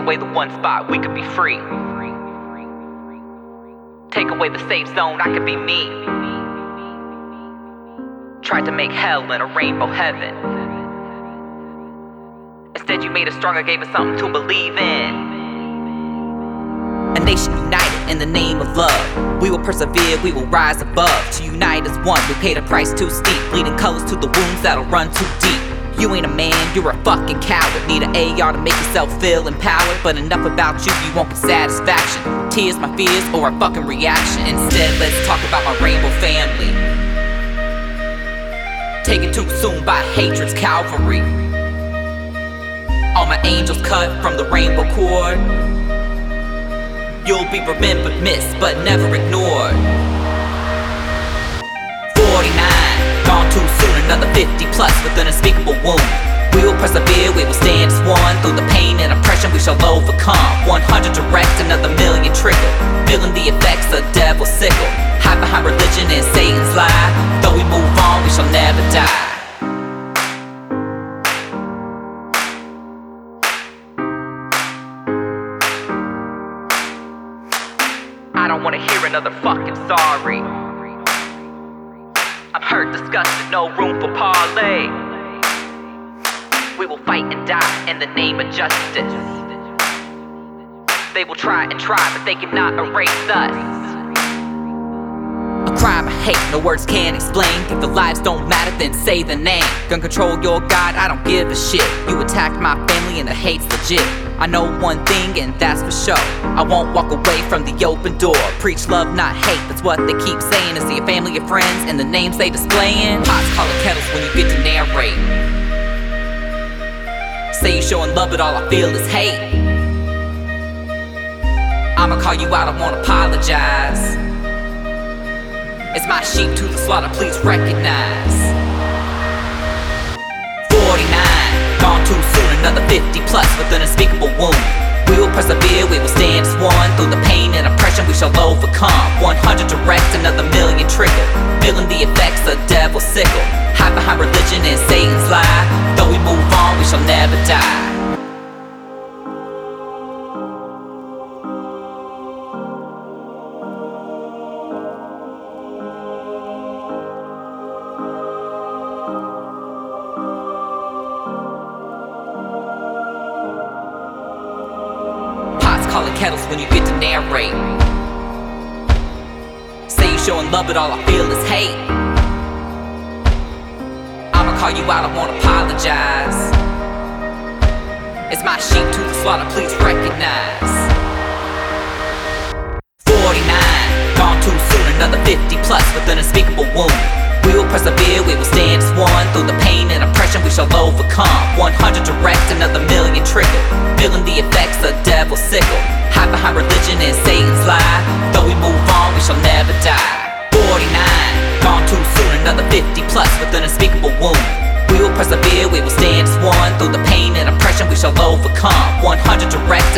away the one spot we could be free. Take away the safe zone, I could be me. Tried to make hell in a rainbow heaven. Instead you made us stronger, gave us something to believe in. A nation united in the name of love. We will persevere, we will rise above. To unite as one, we paid a price too steep. Bleeding colors to the wounds that'll run too deep. You ain't a man, you're a fucking coward. Need an AR to make yourself feel empowered. But enough about you, you won't get satisfaction. Tears, my fears, or a fucking reaction. Instead, let's talk about my rainbow family. Taken too soon by hatred's Calvary. All my angels cut from the rainbow cord. You'll be remembered, missed, but never ignored. 49, gone too soon, another 50 plus with an unspeakable wound. We will persevere, we will stand as one. Through the pain and oppression we shall overcome. 100 direct, another million trickle. Feeling the effects of devil's sickle. Hide behind religion and Satan's lie. Though we move on, we shall never die. I don't wanna hear another fucking sorry. I'm hurt, disgusted, no room for parlay. We will fight and die in the name of justice. They will try and try, but they cannot erase us. A crime I hate, no words can explain. If the lives don't matter, then say the name. Gun control your God, I don't give a shit. You attacked my family and the hate's legit. I know one thing and that's for sure. I won't walk away from the open door. Preach love, not hate, that's what they keep saying. To see your family, your friends, and the names they displayin'. Pots calling kettles when you get to narrate. Say you showing love, but all I feel is hate. I'ma call you out, I won't apologize. It's my sheep to the slaughter, please recognize. 49, gone too soon, another 50 plus with an unspeakable wound. We will persevere, we will stand as one. Through the pain and oppression we shall overcome. 100 direct, another million trickle. Feeling the effects of devil's sickle. Hide behind religion and Satan's lie. Though we move on, we shall never die. Calling kettles when you get to narrate. Say you showing love, but all I feel is hate. I'ma call you out, I won't apologize. It's my sheep to the slaughter, please recognize. 49, gone too soon, another 50 plus with an unspeakable wound. We will persevere, we will stand as one. Through the pain and oppression we shall overcome. 100 direct, another million trickle. Feeling the effects of devil's sickle. Hide behind religion and Satan's lie. Though we move on, we shall never die. 49, gone too soon, another 50 plus with an unspeakable wound. We will persevere, we will stand as one. Through the pain and oppression we shall overcome. 100 direct,